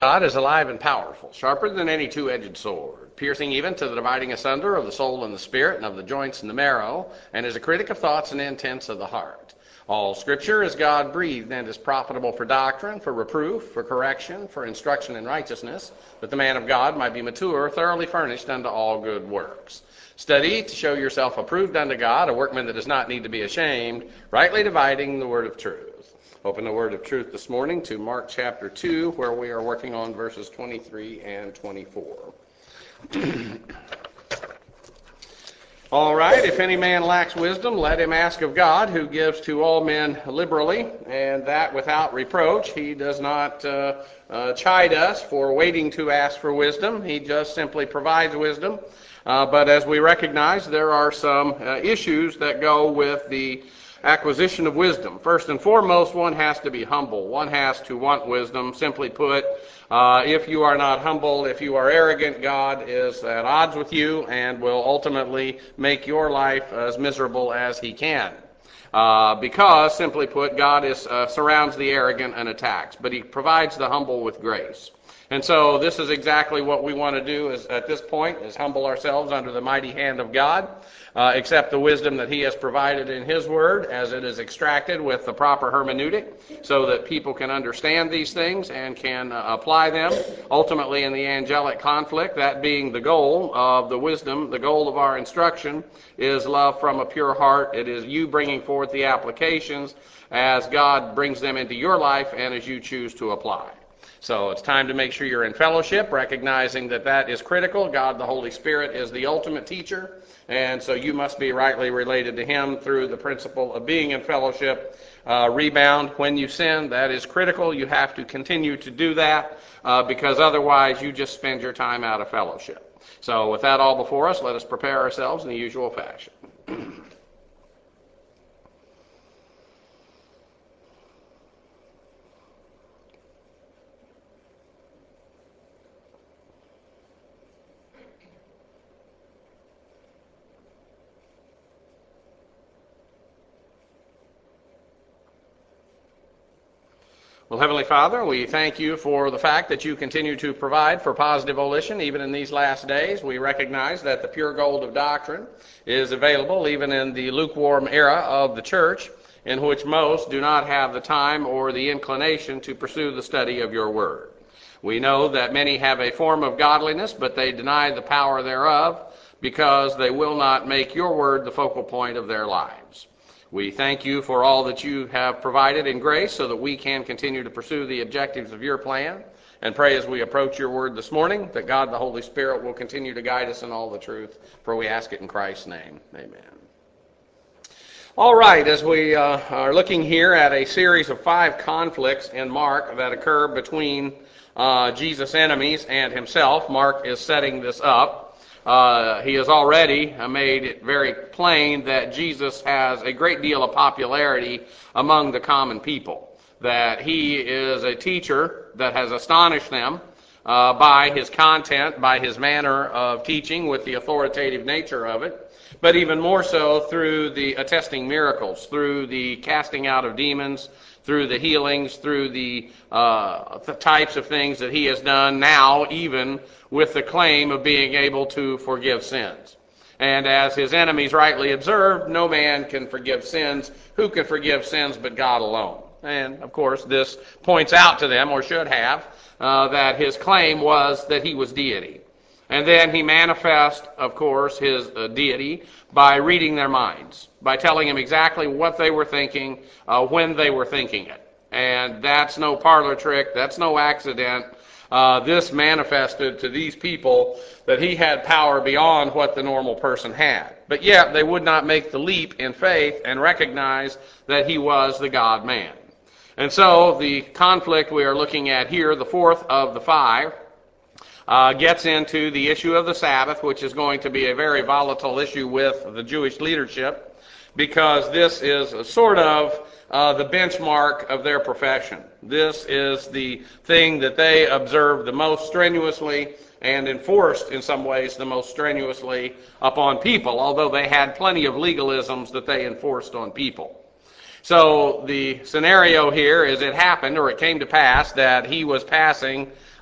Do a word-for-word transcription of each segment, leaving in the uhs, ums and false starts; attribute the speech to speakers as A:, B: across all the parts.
A: God is alive and powerful, sharper than any two-edged sword, piercing even to the dividing asunder of the soul and the spirit and of the joints and the marrow, and is a critic of thoughts and intents of the heart. All Scripture is God-breathed and is profitable for doctrine, for reproof, for correction, for instruction in righteousness, that the man of God might be mature, thoroughly furnished unto all good works. Study to show yourself approved unto God, a workman that does not need to be ashamed, rightly dividing the word of truth. Open the word of truth this morning to Mark chapter two, where we are working on verses twenty-three and twenty-four. All right, if any man lacks wisdom, let him ask of God, who gives to all men liberally, and that without reproach. He does not uh, uh, chide us for waiting to ask for wisdom. He just simply provides wisdom. Uh, but as we recognize, there are some uh, issues that go with the acquisition of wisdom. First and foremost, one has to be humble. One has to want wisdom. Simply put, uh, if you are not humble, if you are arrogant, God is at odds with you and will ultimately make your life as miserable as he can. Uh, because, simply put, God is uh, surrounds the arrogant and attacks, but he provides the humble with grace. And so this is exactly what we want to do is, at this point, is humble ourselves under the mighty hand of God, uh, accept the wisdom that he has provided in his word as it is extracted with the proper hermeneutic so that people can understand these things and can uh, apply them ultimately in the angelic conflict, that being the goal of the wisdom. The goal of our instruction is love from a pure heart. It is you bringing forth the applications as God brings them into your life and as you choose to apply. So it's time to make sure you're in fellowship, recognizing that that is critical. God, the Holy Spirit, is the ultimate teacher, and so you must be rightly related to him through the principle of being in fellowship. Uh, rebound when you sin, that is critical. You have to continue to do that uh, because otherwise you just spend your time out of fellowship. So with that all before us, let us prepare ourselves in the usual fashion. Well, Heavenly Father, we thank you for the fact that you continue to provide for positive volition even in these last days. We recognize that the pure gold of doctrine is available even in the lukewarm era of the church, in which most do not have the time or the inclination to pursue the study of your word. We know that many have a form of godliness, but they deny the power thereof because they will not make your word the focal point of their lives. We thank you for all that you have provided in grace so that we can continue to pursue the objectives of your plan, and pray as we approach your word this morning that God the Holy Spirit will continue to guide us in all the truth, for we ask it in Christ's name. Amen. All right, as we uh, are looking here at a series of five conflicts in Mark that occur between uh, Jesus' enemies and himself, Mark is setting this up. Uh, he has already made it very plain that Jesus has a great deal of popularity among the common people, that he is a teacher that has astonished them uh, by his content, by his manner of teaching with the authoritative nature of it, but even more so through the attesting miracles, through the casting out of demons, through the healings, through the, uh, the types of things that he has done now, even with the claim of being able to forgive sins. And as his enemies rightly observed, no man can forgive sins. Who can forgive sins but God alone? And, of course, this points out to them, or should have, uh, that his claim was that he was deity. And then he manifests, of course, his uh, deity by reading their minds, by telling them exactly what they were thinking, uh, when they were thinking it. And that's no parlor trick, that's no accident. Uh, this manifested to these people that he had power beyond what the normal person had. But yet they would not make the leap in faith and recognize that he was the God-man. And so the conflict we are looking at here, the fourth of the five, Uh, gets into the issue of the Sabbath, which is going to be a very volatile issue with the Jewish leadership, because this is a sort of uh, the benchmark of their profession. This is the thing that they observe the most strenuously and enforced in some ways the most strenuously upon people, although they had plenty of legalisms that they enforced on people. So the scenario here is it happened, or it came to pass, that he was passing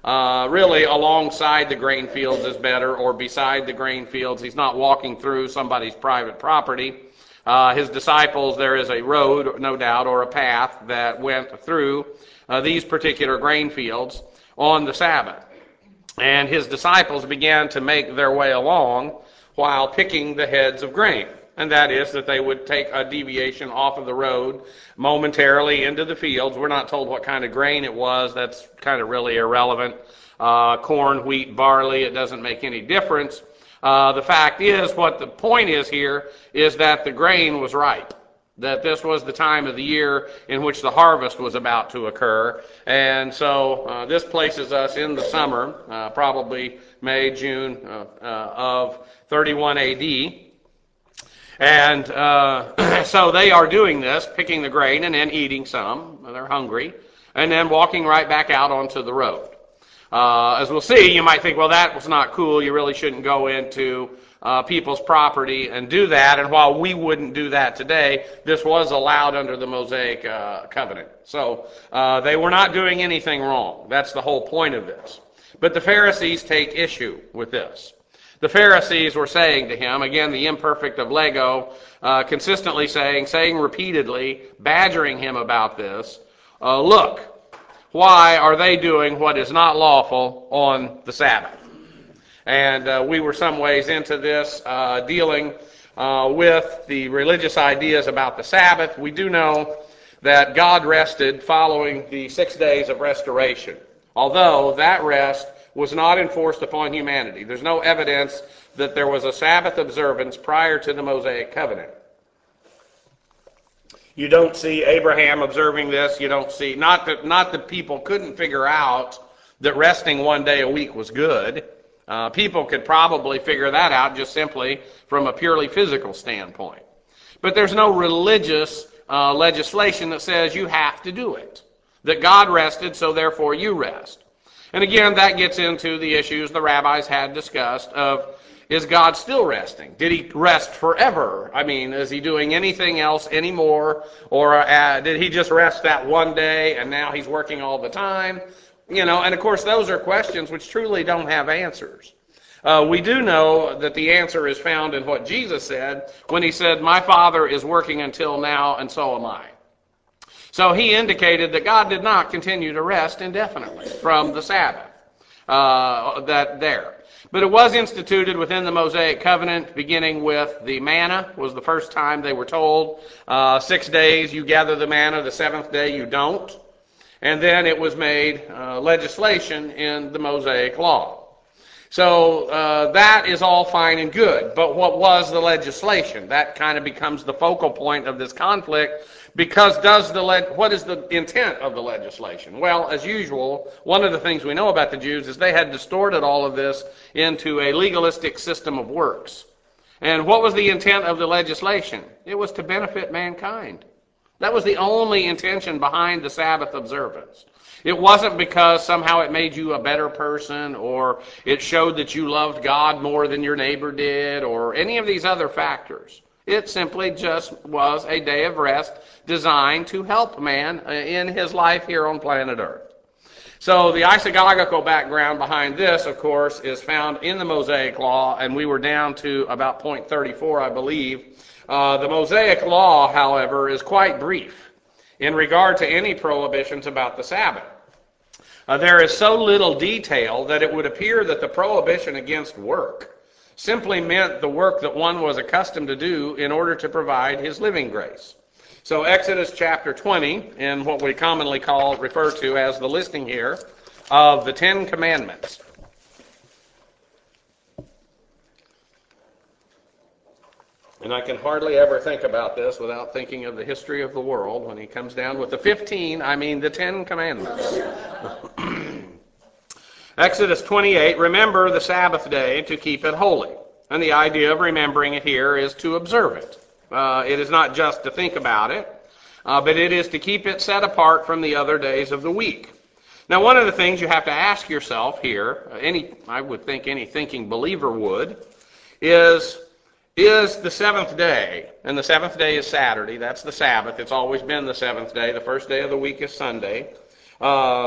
A: Uh, really, alongside the grain fields is better, or beside the grain fields. He's not walking through somebody's private property. Uh, his disciples, there is a road, no doubt, or a path that went through uh, these particular grain fields on the Sabbath. And his disciples began to make their way along while picking the heads of grain. And that is that they would take a deviation off of the road momentarily into the fields. We're not told what kind of grain it was. That's kind of really irrelevant. Uh, corn, wheat, barley, it doesn't make any difference. Uh, the fact is, what the point is here is that the grain was ripe, that this was the time of the year in which the harvest was about to occur. And so uh, this places us in the summer, uh, probably May, June uh, uh, of thirty-one A D. And uh, so they are doing this, picking the grain and then eating some. They're hungry. And then walking right back out onto the road. Uh, as we'll see, you might think, well, that was not cool. You really shouldn't go into uh, people's property and do that. And while we wouldn't do that today, this was allowed under the Mosaic uh, covenant. So uh, they were not doing anything wrong. That's the whole point of this. But the Pharisees take issue with this. The Pharisees were saying to him, again, the imperfect of Lego, uh, consistently saying, saying repeatedly, badgering him about this, uh, look, why are they doing what is not lawful on the Sabbath? And uh, we were some ways into this, uh, dealing uh, with the religious ideas about the Sabbath. We do know that God rested following the six days of restoration, although that rest was not enforced upon humanity. There's no evidence that there was a Sabbath observance prior to the Mosaic covenant. You don't see Abraham observing this. You don't see, not that, not that people couldn't figure out that resting one day a week was good. Uh, people could probably figure that out just simply from a purely physical standpoint. But there's no religious uh, legislation that says you have to do it. That God rested, so therefore you rest. And again, that gets into the issues the rabbis had discussed of, is God still resting? Did he rest forever? I mean, is he doing anything else anymore? Or uh, did he just rest that one day and now he's working all the time? You know, and of course those are questions which truly don't have answers. Uh, we do know that the answer is found in what Jesus said when he said, my Father is working until now and so am I. So he indicated that God did not continue to rest indefinitely from the Sabbath, uh, that there. But it was instituted within the Mosaic covenant, beginning with the manna was the first time they were told, uh, six days you gather the manna, the seventh day you don't. And then it was made uh, legislation in the Mosaic law. So uh, that is all fine and good. But what was the legislation? That kind of becomes the focal point of this conflict. Because does the le- what is the intent of the legislation? Well, as usual, one of the things we know about the Jews is they had distorted all of this into a legalistic system of works. And what was the intent of the legislation? It was to benefit mankind. That was the only intention behind the Sabbath observance. It wasn't because somehow it made you a better person or it showed that you loved God more than your neighbor did or any of these other factors. It simply just was a day of rest designed to help man in his life here on planet Earth. So the isagogical background behind this, of course, is found in the Mosaic Law, and we were down to about point thirty-four, I believe. Uh, the Mosaic Law, however, is quite brief in regard to any prohibitions about the Sabbath. Uh, there is so little detail that it would appear that the prohibition against work simply meant the work that one was accustomed to do in order to provide his living grace. So Exodus chapter twenty, in what we commonly call, refer to as the listing here of the Ten Commandments. And I can hardly ever think about this without thinking of the history of the world. When he comes down with the fifteen, I mean the Ten Commandments. Exodus twenty-eight, remember the Sabbath day to keep it holy. And the idea of remembering it here is to observe it. Uh, it is not just to think about it, uh, but it is to keep it set apart from the other days of the week. Now, one of the things you have to ask yourself here, any I would think any thinking believer would, is, is the seventh day, and the seventh day is Saturday, that's the Sabbath, it's always been the seventh day, the first day of the week is Sunday, uh,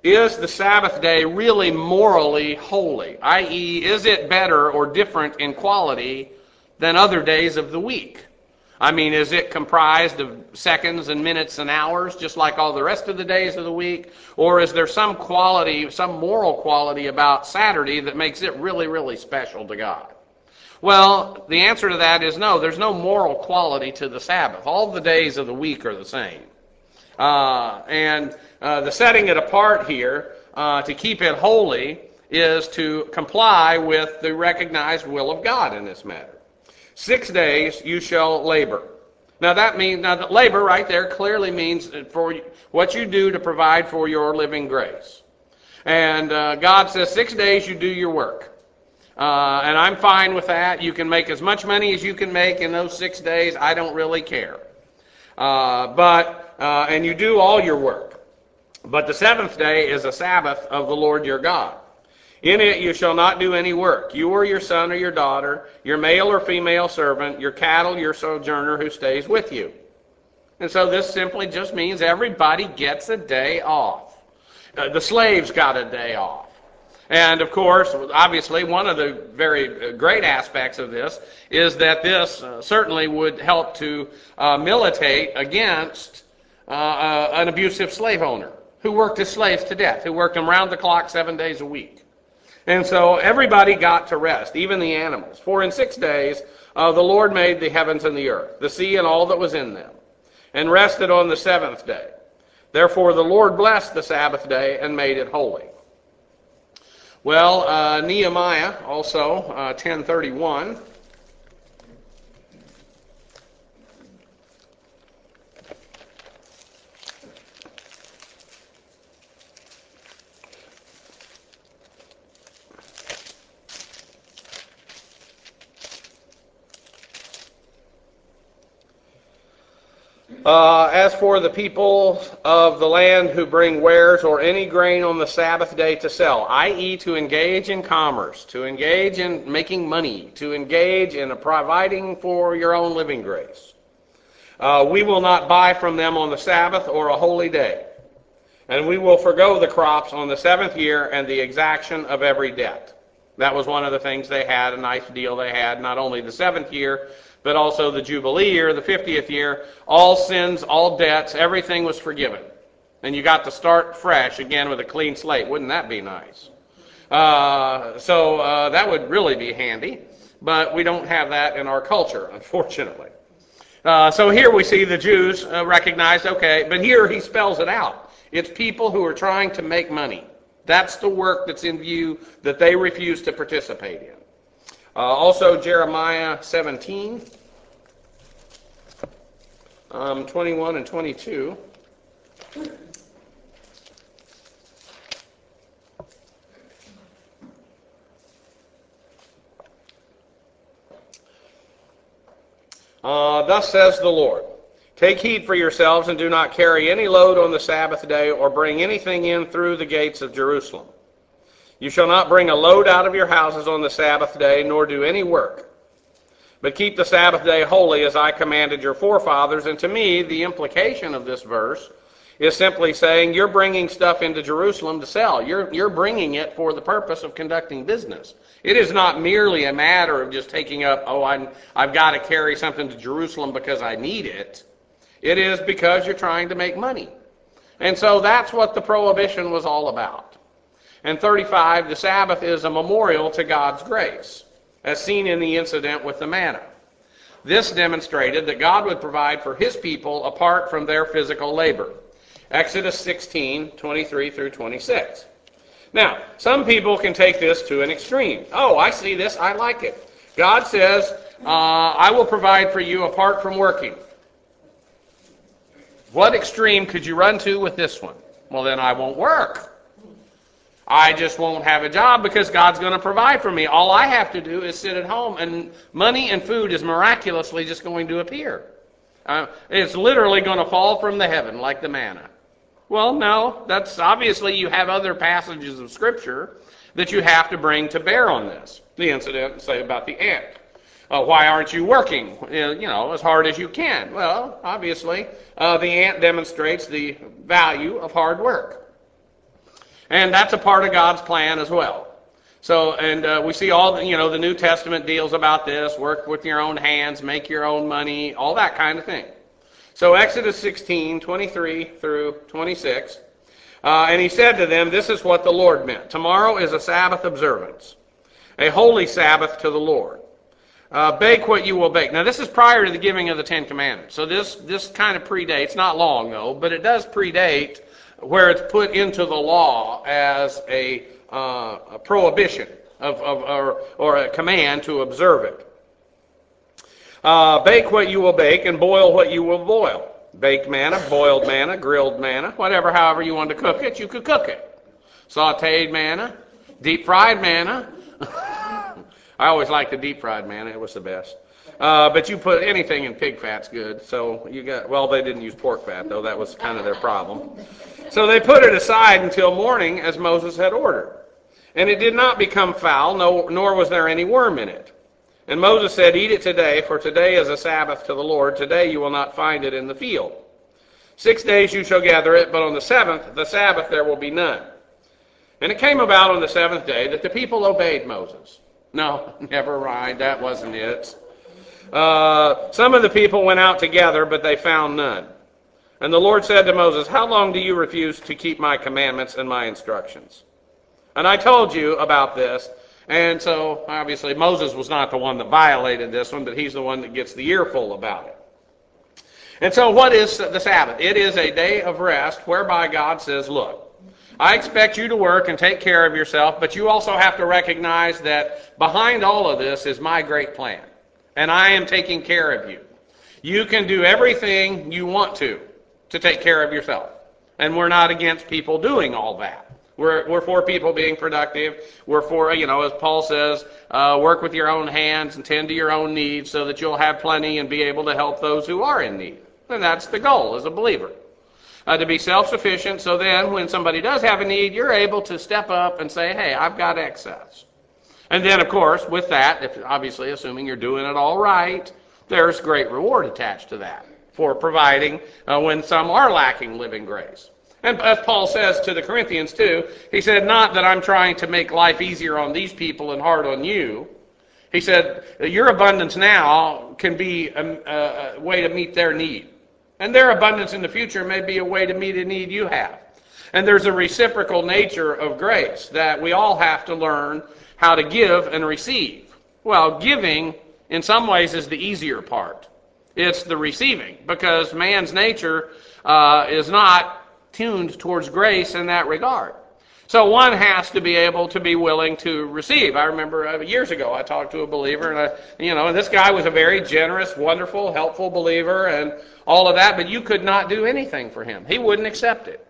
A: is the Sabbath day really morally holy? that is, is it better or different in quality than other days of the week? I mean, is it comprised of seconds and minutes and hours, just like all the rest of the days of the week? Or is there some quality, some moral quality about Saturday that makes it really, really special to God? Well, the answer to that is no. There's no moral quality to the Sabbath. All the days of the week are the same. Uh, and uh, the setting it apart here uh, to keep it holy is to comply with the recognized will of God in this matter. Six days you shall labor. Now that means, now that labor right there clearly means for what you do to provide for your living grace. And uh, God says six days you do your work. Uh, and I'm fine with that. You can make as much money as you can make in those six days. I don't really care. Uh, but, uh, and you do all your work. But the seventh day is a Sabbath of the Lord your God. In it you shall not do any work, you or your son or your daughter, your male or female servant, your cattle, your sojourner who stays with you. And so this simply just means everybody gets a day off. Uh, the slaves got a day off. And of course, obviously, one of the very great aspects of this is that this uh, certainly would help to uh, militate against uh, uh, an abusive slave owner who worked his slaves to death, who worked them round the clock seven days a week. And so everybody got to rest, even the animals. For in six days uh, the Lord made the heavens and the earth, the sea and all that was in them, and rested on the seventh day. Therefore the Lord blessed the Sabbath day and made it holy. Well, uh, Nehemiah, also, uh, ten thirty-one. Uh, as for the people of the land who bring wares or any grain on the Sabbath day to sell, that is to engage in commerce, to engage in making money, to engage in providing for your own living grace, uh, we will not buy from them on the Sabbath or a holy day. And we will forgo the crops on the seventh year and the exaction of every debt. That was one of the things they had, a nice deal they had, not only the seventh year, but also the Jubilee year, the fiftieth year. All sins, all debts, everything was forgiven. And you got to start fresh again with a clean slate. Wouldn't that be nice? Uh, so uh, that would really be handy. But we don't have that in our culture, unfortunately. Uh, so here we see the Jews uh, recognize, okay, but here he spells it out. It's people who are trying to make money. That's the work that's in view that they refuse to participate in. Uh, also, Jeremiah seventeen, um, twenty-one and twenty-two. Uh, Thus says the Lord, take heed for yourselves and do not carry any load on the Sabbath day or bring anything in through the gates of Jerusalem. You shall not bring a load out of your houses on the Sabbath day, nor do any work. But keep the Sabbath day holy as I commanded your forefathers. And to me, the implication of this verse is simply saying you're bringing stuff into Jerusalem to sell. You're, you're bringing it for the purpose of conducting business. It is not merely a matter of just taking up, oh, I'm, I've got to carry something to Jerusalem because I need it. It is because you're trying to make money. And so that's what the prohibition was all about. And thirty-five, the Sabbath is a memorial to God's grace, as seen in the incident with the manna. This demonstrated that God would provide for his people apart from their physical labor. Exodus sixteen, twenty-three through twenty-six. Now, some people can take this to an extreme. Oh, I see this, I like it. God says, uh, I will provide for you apart from working. What extreme could you run to with this one? Well, then I won't work. I just won't have a job because God's going to provide for me. All I have to do is sit at home, and money and food is miraculously just going to appear. Uh, it's literally going to fall from the heaven like the manna. Well, no, that's obviously you have other passages of Scripture that you have to bring to bear on this. The incident, say, about the ant. Uh, why aren't you working, you know, as hard as you can? Well, obviously, uh, the ant demonstrates the value of hard work. And that's a part of God's plan as well. So, and uh, we see all, the, you know, the New Testament deals about this, work with your own hands, make your own money, all that kind of thing. So Exodus sixteen, twenty-three through twenty-six, uh, and he said to them, this is what the Lord meant. Tomorrow is a Sabbath observance, a holy Sabbath to the Lord. Uh, bake what you will bake. Now, this is prior to the giving of the Ten Commandments. So this, this kind of predates, not long though, but it does predate where it's put into the law as a, uh, a prohibition of, of or, or a command to observe it. Uh, bake what you will bake and boil what you will boil. Baked manna, boiled manna, grilled manna, whatever, however you want to cook it, you could cook it. Sauteed manna, deep fried manna. I always liked the deep fried manna, it was the best. Uh, but you put anything in pig fat's good. So you got, well, they didn't use pork fat though, that was kind of their problem. So they put it aside until morning as Moses had ordered. And it did not become foul, no, nor was there any worm in it. And Moses said, eat it today, for today is a Sabbath to the Lord. Today you will not find it in the field. Six days you shall gather it, but on the seventh, the Sabbath, there will be none. And it came about on the seventh day that the people obeyed Moses. No, never mind, that wasn't it. Uh, some of the people went out together, but they found none. And the Lord said to Moses, how long do you refuse to keep my commandments and my instructions? And I told you about this. And so, obviously, Moses was not the one that violated this one, but he's the one that gets the earful about it. And so, what is the Sabbath? It is a day of rest whereby God says, look, I expect you to work and take care of yourself, but you also have to recognize that behind all of this is my great plan. And I am taking care of you. You can do everything you want to, to take care of yourself. And we're not against people doing all that. We're, we're for people being productive. We're for, you know, as Paul says, uh, work with your own hands and tend to your own needs so that you'll have plenty and be able to help those who are in need. And that's the goal as a believer. Uh, to be self-sufficient, so then when somebody does have a need, you're able to step up and say, hey, I've got excess. And then, of course, with that, if obviously assuming you're doing it all right, there's great reward attached to that for providing uh, when some are lacking living grace. And as Paul says to the Corinthians too, he said, not that I'm trying to make life easier on these people and hard on you. He said, your abundance now can be a, a way to meet their need. And their abundance in the future may be a way to meet a need you have. And there's a reciprocal nature of grace that we all have to learn how to give and receive. Well, giving in some ways is the easier part. It's the receiving, because man's nature uh, is not tuned towards grace in that regard. So one has to be able to be willing to receive. I remember uh, years ago I talked to a believer, and I, you know, and this guy was a very generous, wonderful, helpful believer, and all of that. But you could not do anything for him. He wouldn't accept it.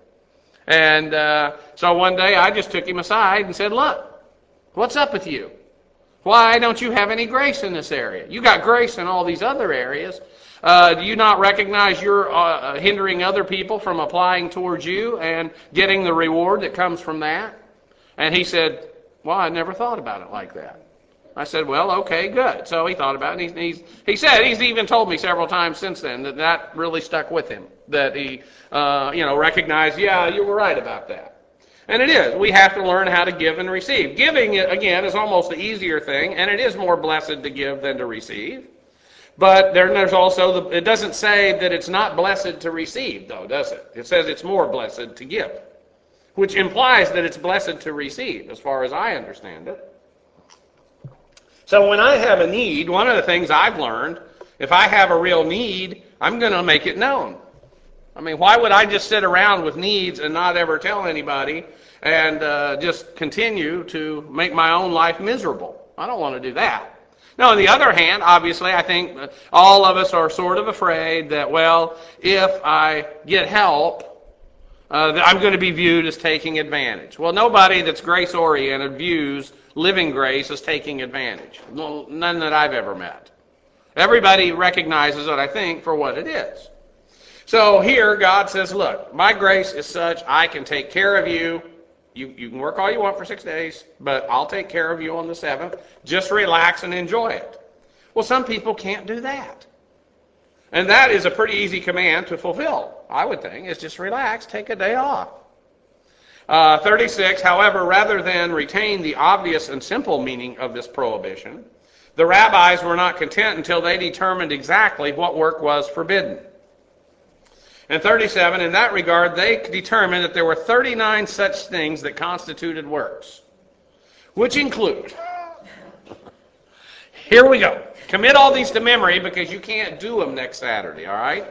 A: And uh, so one day I just took him aside and said, "Look, what's up with you? Why don't you have any grace in this area? You got grace in all these other areas. Uh, do you not recognize you're uh, hindering other people from applying towards you and getting the reward that comes from that?" And he said, "Well, I never thought about it like that." I said, "Well, okay, good." So he thought about it. And he's, he's, he said, he's even told me several times since then that that really stuck with him. That he, uh, you know, recognized, yeah, you were right about that. And it is. We have to learn how to give and receive. Giving, again, is almost the easier thing, and it is more blessed to give than to receive. But there, there's also, the, it doesn't say that it's not blessed to receive, though, does it? It says it's more blessed to give, which implies that it's blessed to receive, as far as I understand it. So when I have a need, one of the things I've learned, if I have a real need, I'm going to make it known. I mean, why would I just sit around with needs and not ever tell anybody and uh, just continue to make my own life miserable? I don't want to do that. Now, on the other hand, obviously, I think all of us are sort of afraid that, well, if I get help, uh, that I'm going to be viewed as taking advantage. Well, nobody that's grace-oriented views living grace as taking advantage. Well, none that I've ever met. Everybody recognizes it, I think, for what it is. So here, God says, look, my grace is such, I can take care of you. You, you can work all you want for six days, but I'll take care of you on the seventh. Just relax and enjoy it. Well, some people can't do that. And that is a pretty easy command to fulfill, I would think, is just relax, take a day off. Uh, thirty-six, however, rather than retain the obvious and simple meaning of this prohibition, the rabbis were not content until they determined exactly what work was forbidden. And thirty-seven, in that regard, they determined that there were thirty-nine such things that constituted works, which include, here we go, commit all these to memory because you can't do them next Saturday, all right?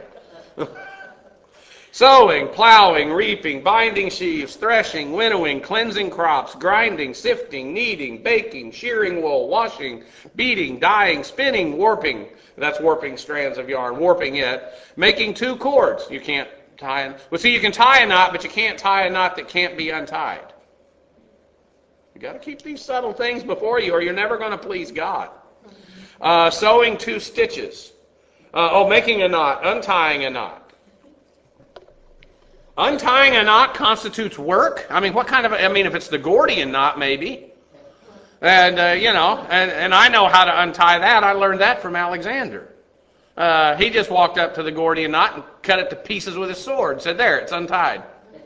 A: Sowing, plowing, reaping, binding sheaves, threshing, winnowing, cleansing crops, grinding, sifting, kneading, baking, shearing wool, washing, beating, dyeing, spinning, warping. That's warping strands of yarn, warping it. Making two cords. You can't tie it. Well, see, you can tie a knot, but you can't tie a knot that can't be untied. You got to keep these subtle things before you, or you're never going to please God. Uh, sewing two stitches. Uh, oh, making a knot, untying a knot. Untying a knot constitutes work. I mean, what kind of, a, I mean, if it's the Gordian knot, maybe. And, uh, you know, and, and I know how to untie that. I learned that from Alexander. Uh, he just walked up to the Gordian knot and cut it to pieces with his sword and said, there, it's untied.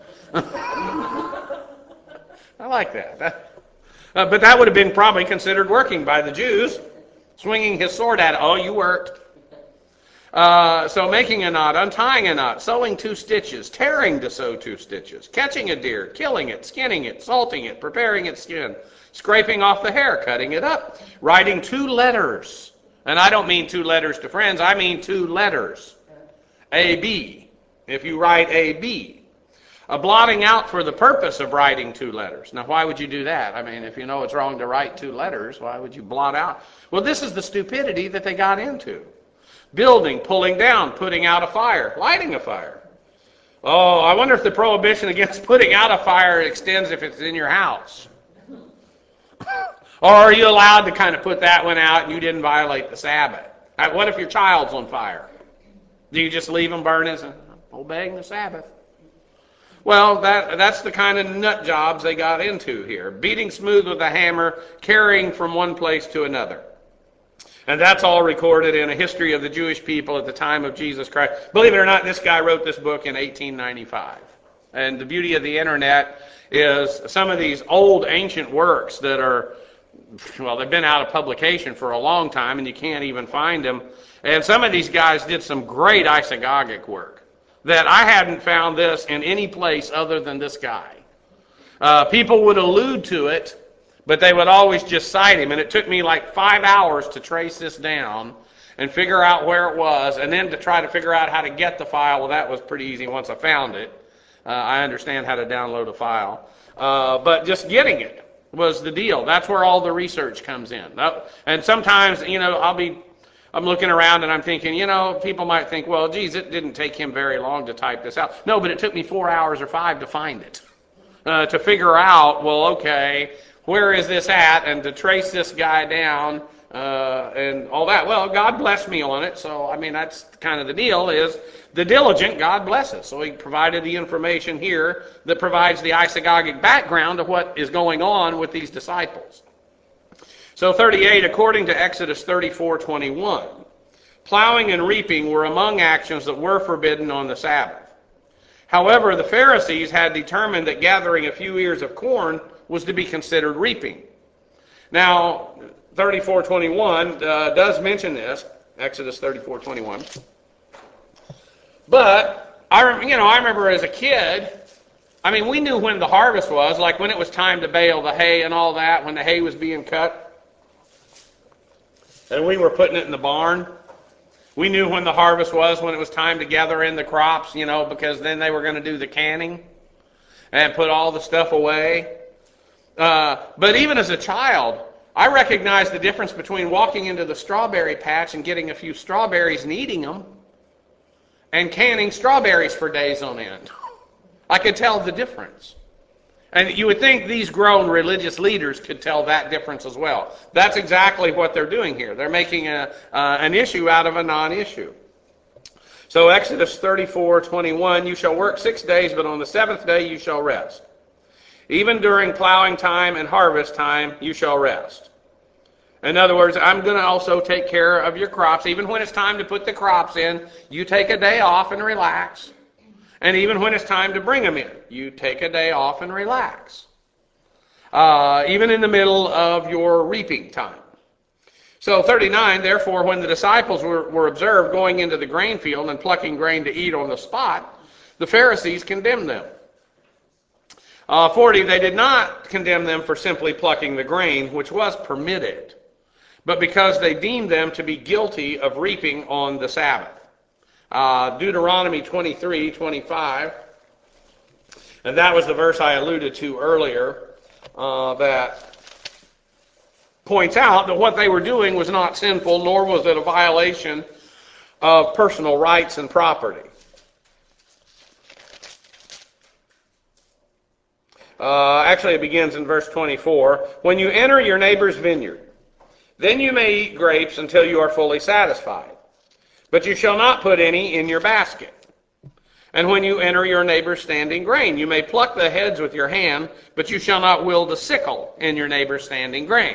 A: I like that. that uh, but that would have been probably considered working by the Jews, swinging his sword at it. Oh, you worked. Uh, so making a knot, untying a knot, sewing two stitches, tearing to sew two stitches, catching a deer, killing it, skinning it, salting it, preparing its skin, scraping off the hair, cutting it up, writing two letters. And I don't mean two letters to friends, I mean two letters. A, B. If you write A, B. A blotting out for the purpose of writing two letters. Now, why would you do that? I mean, if you know it's wrong to write two letters, why would you blot out? Well, this is the stupidity that they got into. Building, pulling down, putting out a fire, lighting a fire. Oh, I wonder if the prohibition against putting out a fire extends if it's in your house. Or are you allowed to kind of put that one out and you didn't violate the Sabbath? What if your child's on fire? Do you just leave them burning and obeying the Sabbath? Well, that that's the kind of nut jobs they got into here. Beating smooth with a hammer, carrying from one place to another. And that's all recorded in a history of the Jewish people at the time of Jesus Christ. Believe it or not, this guy wrote this book in eighteen ninety-five. And the beauty of the internet is some of these old ancient works that are, well, they've been out of publication for a long time and you can't even find them. And some of these guys did some great isagogic work that I hadn't found this in any place other than this guy. Uh, people would allude to it, but they would always just cite him. And it took me like five hours to trace this down and figure out where it was, and then to try to figure out how to get the file. Well, that was pretty easy once I found it. Uh, I understand how to download a file. Uh, but just getting it was the deal. That's where all the research comes in. And sometimes, you know, I'll be, I'm looking around and I'm thinking, you know, people might think, well, geez, it didn't take him very long to type this out. No, but it took me four hours or five to find it. Uh, to figure out, well, okay, where is this at, and to trace this guy down uh, and all that. Well, God blessed me on it, so I mean that's kind of the deal. Is the diligent God blesses. So He provided the information here that provides the isagogic background of what is going on with these disciples. So thirty-eight, according to Exodus thirty-four twenty-one, plowing and reaping were among actions that were forbidden on the Sabbath. However, the Pharisees had determined that gathering a few ears of corn was to be considered reaping. Now, thirty-four twenty-one uh, does mention this, Exodus thirty-four twenty-one. But I, you know, I remember as a kid, I mean, we knew when the harvest was, like when it was time to bale the hay and all that, when the hay was being cut, and we were putting it in the barn. We knew when the harvest was, when it was time to gather in the crops, you know, because then they were going to do the canning and put all the stuff away. Uh, but even as a child, I recognized the difference between walking into the strawberry patch and getting a few strawberries and eating them and canning strawberries for days on end. I could tell the difference. And you would think these grown religious leaders could tell that difference as well. That's exactly what they're doing here. They're making a, uh, an issue out of a non-issue. So Exodus thirty-four twenty-one, you shall work six days, but on the seventh day you shall rest. Even during plowing time and harvest time, you shall rest. In other words, I'm going to also take care of your crops. Even when it's time to put the crops in, you take a day off and relax. And even when it's time to bring them in, you take a day off and relax. Uh, even in the middle of your reaping time. So thirty-nine, therefore, when the disciples were, were observed going into the grain field and plucking grain to eat on the spot, the Pharisees condemned them. Uh, forty, they did not condemn them for simply plucking the grain, which was permitted, but because they deemed them to be guilty of reaping on the Sabbath. Uh, Deuteronomy twenty-three twenty-five, and that was the verse I alluded to earlier, uh, that points out that what they were doing was not sinful, nor was it a violation of personal rights and property. Uh, actually, it begins in verse twenty-four. When you enter your neighbor's vineyard, then you may eat grapes until you are fully satisfied. But you shall not put any in your basket. And when you enter your neighbor's standing grain, you may pluck the heads with your hand, but you shall not wield the sickle in your neighbor's standing grain.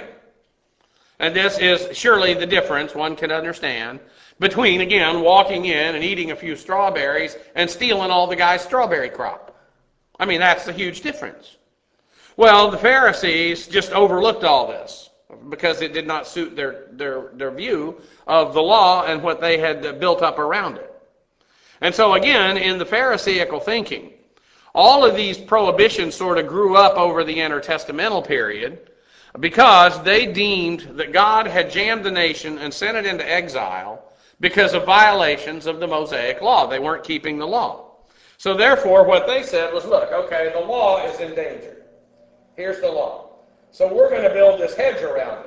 A: And this is surely the difference, one can understand, between, again, walking in and eating a few strawberries and stealing all the guy's strawberry crop. I mean, that's the huge difference. Well, the Pharisees just overlooked all this because it did not suit their, their, their view of the law and what they had built up around it. And so again, in the Pharisaical thinking, all of these prohibitions sort of grew up over the intertestamental period because they deemed that God had jammed the nation and sent it into exile because of violations of the Mosaic law. They weren't keeping the law. So therefore, what they said was, look, okay, the law is in danger. Here's the law. So we're going to build this hedge around it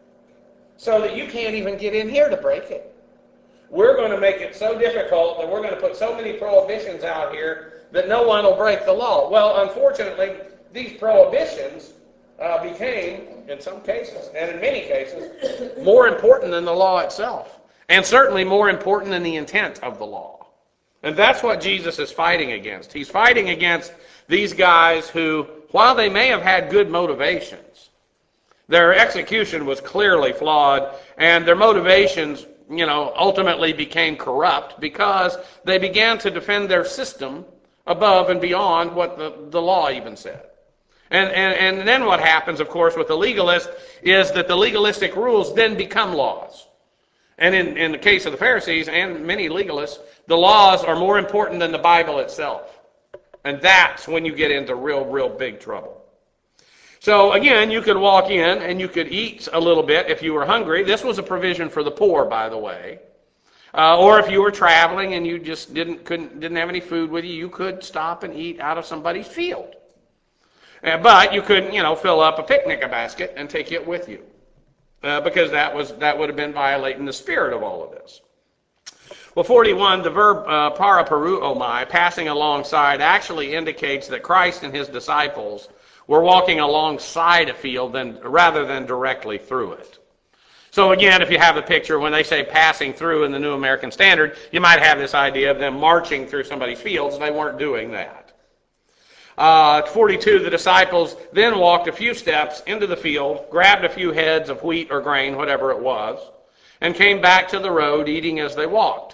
A: so that you can't even get in here to break it. We're going to make it so difficult that we're going to put so many prohibitions out here that no one will break the law. Well, unfortunately, these prohibitions uh, became, in some cases, and in many cases, more important than the law itself, and certainly more important than the intent of the law. And that's what Jesus is fighting against. He's fighting against these guys who, while they may have had good motivations, their execution was clearly flawed, and their motivations, you know, ultimately became corrupt because they began to defend their system above and beyond what the, the law even said. And, and, and then what happens, of course, with the legalist is that the legalistic rules then become laws. And in, in the case of the Pharisees and many legalists, the laws are more important than the Bible itself. And that's when you get into real, real big trouble. So again, you could walk in and you could eat a little bit if you were hungry. This was a provision for the poor, by the way. Uh, or if you were traveling and you just didn't couldn't didn't have any food with you, you could stop and eat out of somebody's field. Uh, but you couldn't, you know, fill up a picnic basket and take it with you. Uh, because that was that would have been violating the spirit of all of this. Well, forty-one, the verb uh, paraparuomai, passing alongside, actually indicates that Christ and his disciples were walking alongside a field than, rather than directly through it. So again, if you have a picture, when they say passing through in the New American Standard, you might have this idea of them marching through somebody's fields. They weren't doing that. Uh, forty-two, the disciples then walked a few steps into the field, grabbed a few heads of wheat or grain, whatever it was, and came back to the road eating as they walked.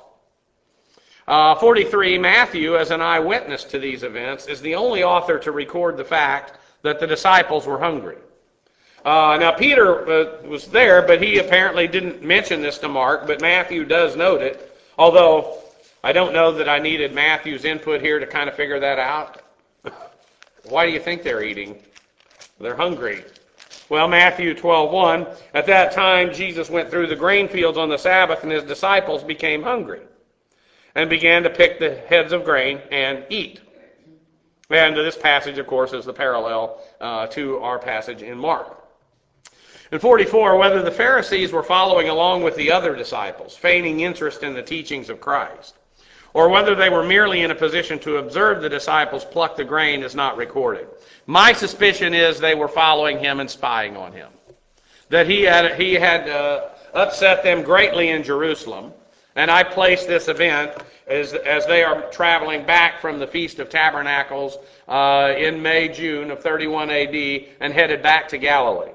A: Uh, forty-three, Matthew, as an eyewitness to these events, is the only author to record the fact that the disciples were hungry. Uh, now, Peter uh, was there, but he apparently didn't mention this to Mark, but Matthew does note it, although I don't know that I needed Matthew's input here to kind of figure that out. Why do you think they're eating? They're hungry. Well, Matthew twelve one, at that time Jesus went through the grain fields on the Sabbath, and his disciples became hungry and began to pick the heads of grain and eat. And this passage, of course, is the parallel uh, to our passage in Mark. In forty-four, whether the Pharisees were following along with the other disciples, feigning interest in the teachings of Christ, or whether they were merely in a position to observe the disciples pluck the grain is not recorded. My suspicion is they were following him and spying on him. That he had, he had uh, upset them greatly in Jerusalem. And I place this event as, as they are traveling back from the Feast of Tabernacles uh, in May, June of thirty-one A D and headed back to Galilee.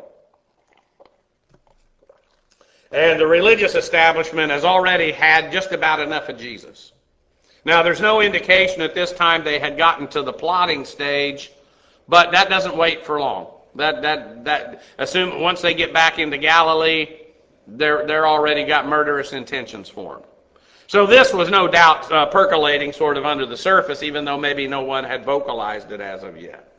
A: And the religious establishment has already had just about enough of Jesus. Now, there's no indication at this time they had gotten to the plotting stage, but that doesn't wait for long. That that that assume once they get back into Galilee, they're they're already got murderous intentions formed. So this was no doubt uh, percolating sort of under the surface, even though maybe no one had vocalized it as of yet.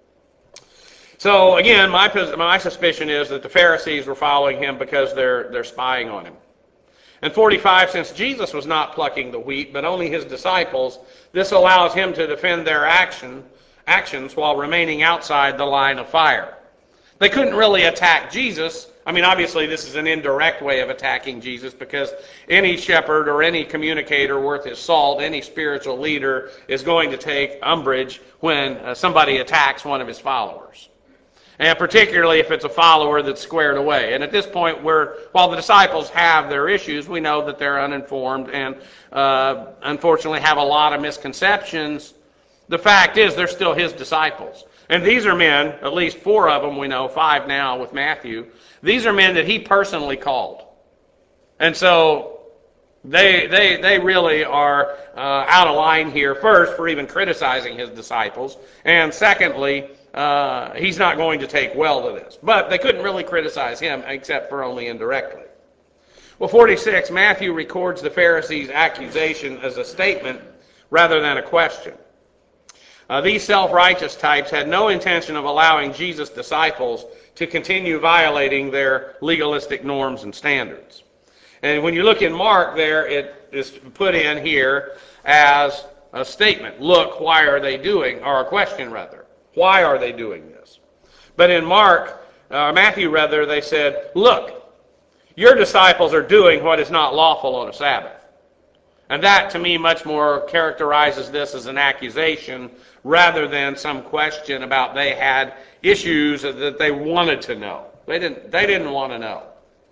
A: So again, my my suspicion is that the Pharisees were following him because they're they're spying on him. And forty-five, since Jesus was not plucking the wheat, but only his disciples, this allows him to defend their action actions while remaining outside the line of fire. They couldn't really attack Jesus. I mean, obviously, this is an indirect way of attacking Jesus, because any shepherd or any communicator worth his salt, any spiritual leader, is going to take umbrage when uh, somebody attacks one of his followers. And particularly if it's a follower that's squared away. And at this point, we're, while the disciples have their issues, we know that they're uninformed and uh, unfortunately have a lot of misconceptions. The fact is, they're still his disciples. And these are men, at least four of them we know, five now with Matthew. These are men that he personally called. And so they they they really are uh, out of line here, first, for even criticizing his disciples. And secondly, uh, he's not going to take well to this. But they couldn't really criticize him except for only indirectly. Well, forty-six, Matthew records the Pharisees' accusation as a statement rather than a question. Uh, these self-righteous types had no intention of allowing Jesus' disciples to continue violating their legalistic norms and standards. And when you look in Mark there, it is put in here as a statement. Look, why are they doing, or a question rather. Why are they doing this? But in Mark, uh, Matthew rather, they said, look, your disciples are doing what is not lawful on a Sabbath. And that, to me, much more characterizes this as an accusation rather than some question about they had issues that they wanted to know. They didn't, they didn't want to know.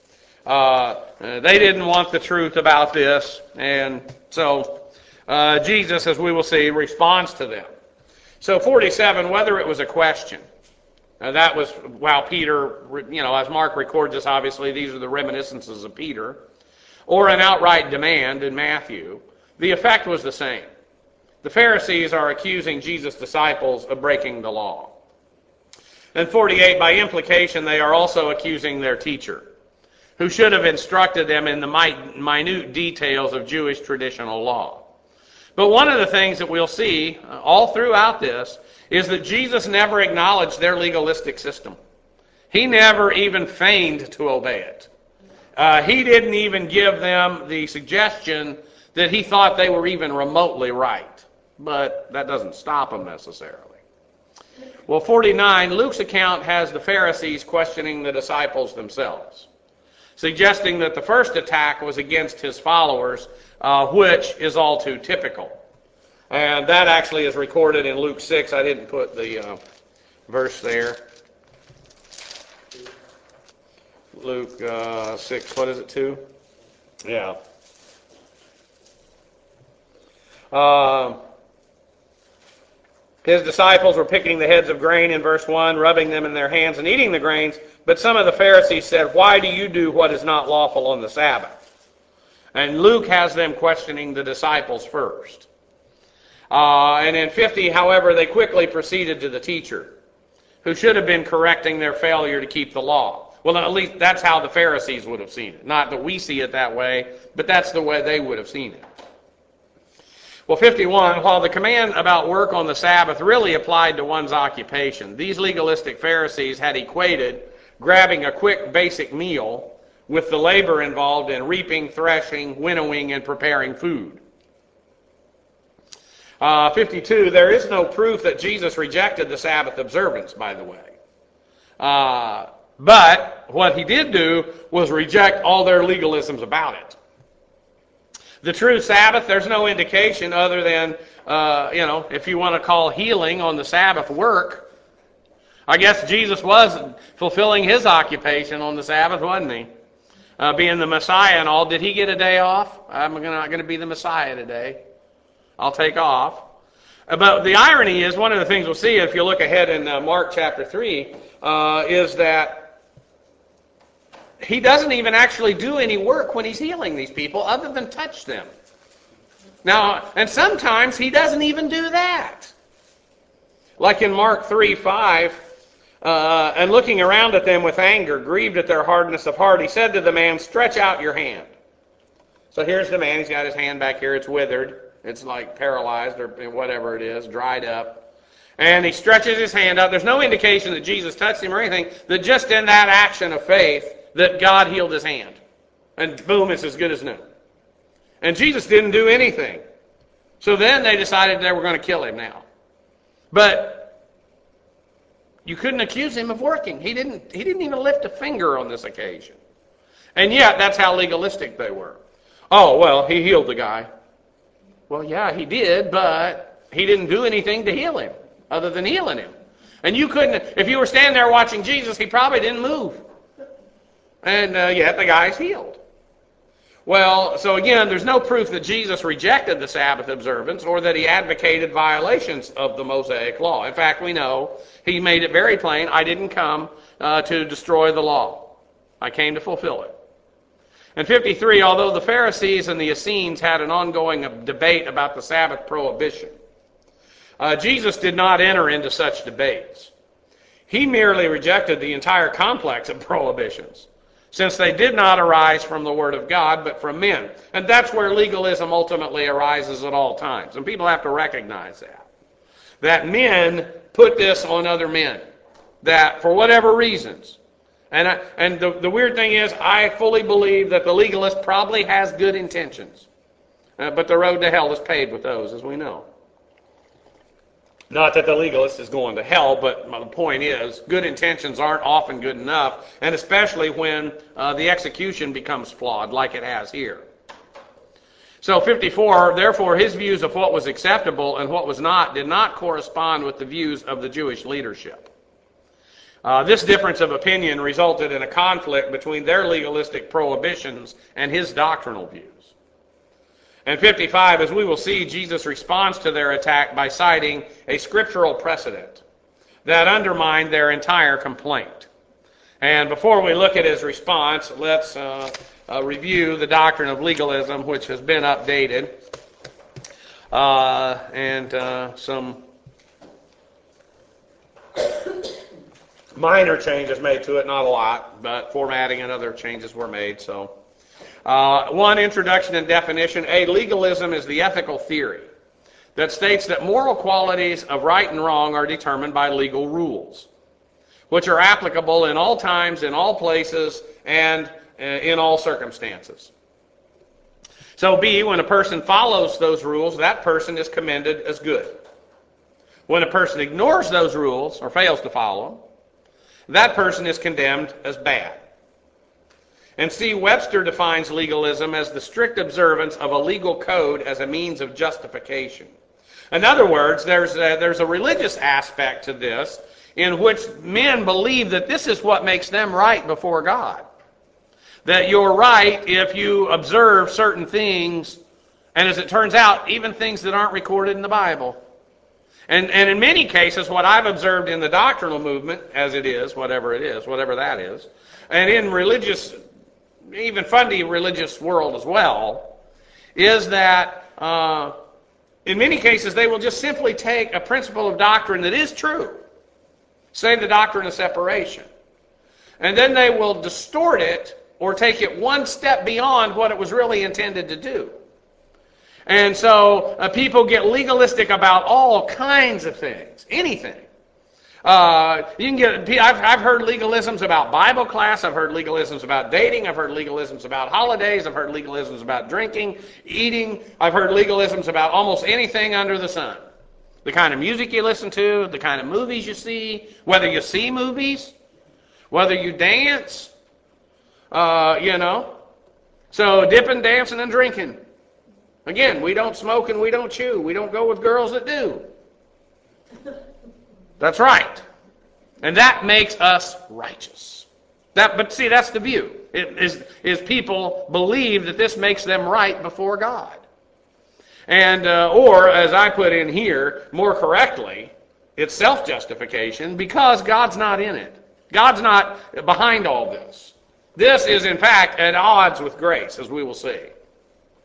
A: Uh, they didn't want the truth about this. And so uh, Jesus, as we will see, responds to them. So forty-seven, whether it was a question. Now that was, while Peter, you know, as Mark records this, obviously, these are the reminiscences of Peter, or an outright demand in Matthew, the effect was the same. The Pharisees are accusing Jesus' disciples of breaking the law. And forty-eight, by implication, they are also accusing their teacher, who should have instructed them in the minute details of Jewish traditional law. But one of the things that we'll see all throughout this is that Jesus never acknowledged their legalistic system. He never even feigned to obey it. Uh, he didn't even give them the suggestion that he thought they were even remotely right. But that doesn't stop them necessarily. Well, forty-nine, Luke's account has the Pharisees questioning the disciples themselves, suggesting that the first attack was against his followers, uh, which is all too typical. And that actually is recorded in Luke six. I didn't put the uh, verse there. Luke uh, six, what is it, two? Yeah. Uh, his disciples were picking the heads of grain in verse one, rubbing them in their hands and eating the grains. But some of the Pharisees said, why do you do what is not lawful on the Sabbath? And Luke has them questioning the disciples first. Uh, and in fifty, however, they quickly proceeded to the teacher, who should have been correcting their failure to keep the law. Well, at least that's how the Pharisees would have seen it. Not that we see it that way, but that's the way they would have seen it. Well, fifty-one, while the command about work on the Sabbath really applied to one's occupation, these legalistic Pharisees had equated grabbing a quick basic meal with the labor involved in reaping, threshing, winnowing, and preparing food. Uh, fifty-two, there is no proof that Jesus rejected the Sabbath observance, by the way. Uh, but what he did do was reject all their legalisms about it. The true Sabbath, there's no indication other than, uh, you know, if you want to call healing on the Sabbath work. I guess Jesus was fulfilling his occupation on the Sabbath, wasn't he? Uh, being the Messiah and all. Did he get a day off? I'm not going to be the Messiah today. I'll take off. But the irony is, one of the things we'll see if you look ahead in uh, Mark chapter three, uh, is that he doesn't even actually do any work when he's healing these people other than touch them. Now, and sometimes he doesn't even do that. Like in Mark three five, uh, and looking around at them with anger, grieved at their hardness of heart, he said to the man, stretch out your hand. So here's the man, he's got his hand back here, it's withered. It's like paralyzed or whatever it is, dried up. And he stretches his hand out. There's no indication that Jesus touched him or anything, that just in that action of faith, that God healed his hand. And boom, it's as good as new. And Jesus didn't do anything. So then they decided they were going to kill him now. But you couldn't accuse him of working. He didn't, he didn't even lift a finger on this occasion. And yet, that's how legalistic they were. Oh, well, he healed the guy. Well, yeah, he did, but he didn't do anything to heal him, other than healing him. And you couldn't, if you were standing there watching Jesus, he probably didn't move. And uh, yet the guy's healed. Well, so again, there's no proof that Jesus rejected the Sabbath observance or that he advocated violations of the Mosaic law. In fact, we know he made it very plain, I didn't come uh, to destroy the law. I came to fulfill it. In fifty-three, although the Pharisees and the Essenes had an ongoing debate about the Sabbath prohibition, uh, Jesus did not enter into such debates. He merely rejected the entire complex of prohibitions, since they did not arise from the Word of God, but from men. And that's where legalism ultimately arises at all times. And people have to recognize that. That men put this on other men. That for whatever reasons. And I, and the, the weird thing is, I fully believe that the legalist probably has good intentions. Uh, but the road to hell is paved with those, as we know. Not that the legalist is going to hell, but the point is, good intentions aren't often good enough, and especially when uh, the execution becomes flawed, like it has here. So fifty-four, therefore his views of what was acceptable and what was not did not correspond with the views of the Jewish leadership. Uh, this difference of opinion resulted in a conflict between their legalistic prohibitions and his doctrinal views. And fifty-five, as we will see, Jesus responds to their attack by citing a scriptural precedent that undermined their entire complaint. And before we look at his response, let's uh, uh, review the doctrine of legalism, which has been updated, uh, and uh, some minor changes made to it, not a lot, but formatting and other changes were made. So, uh, one, introduction and definition. A, legalism is the ethical theory that states that moral qualities of right and wrong are determined by legal rules, which are applicable in all times, in all places, and uh, in all circumstances. So B, when a person follows those rules, that person is commended as good. When a person ignores those rules or fails to follow them, that person is condemned as bad. And C, Webster defines legalism as the strict observance of a legal code as a means of justification. In other words, there's a, there's a religious aspect to this in which men believe that this is what makes them right before God. That you're right if you observe certain things, and as it turns out, even things that aren't recorded in the Bible. And, and in many cases, what I've observed in the doctrinal movement, as it is, whatever it is, whatever that is, and in religious, even fundy religious world as well, is that uh, in many cases they will just simply take a principle of doctrine that is true, say the doctrine of separation, and then they will distort it or take it one step beyond what it was really intended to do. And so uh, people get legalistic about all kinds of things, anything. Uh, you can get. I've, I've heard legalisms about Bible class. I've heard legalisms about dating. I've heard legalisms about holidays. I've heard legalisms about drinking, eating. I've heard legalisms about almost anything under the sun. The kind of music you listen to, the kind of movies you see, whether you see movies, whether you dance, uh, you know. So dipping, dancing, and drinking. Again, we don't smoke and we don't chew. We don't go with girls that do. That's right. And that makes us righteous. That, but see, that's the view. It is, is people believe that this makes them right before God. And, uh, or, as I put in here, more correctly, it's self-justification because God's not in it. God's not behind all this. This is, in fact, at odds with grace, as we will see.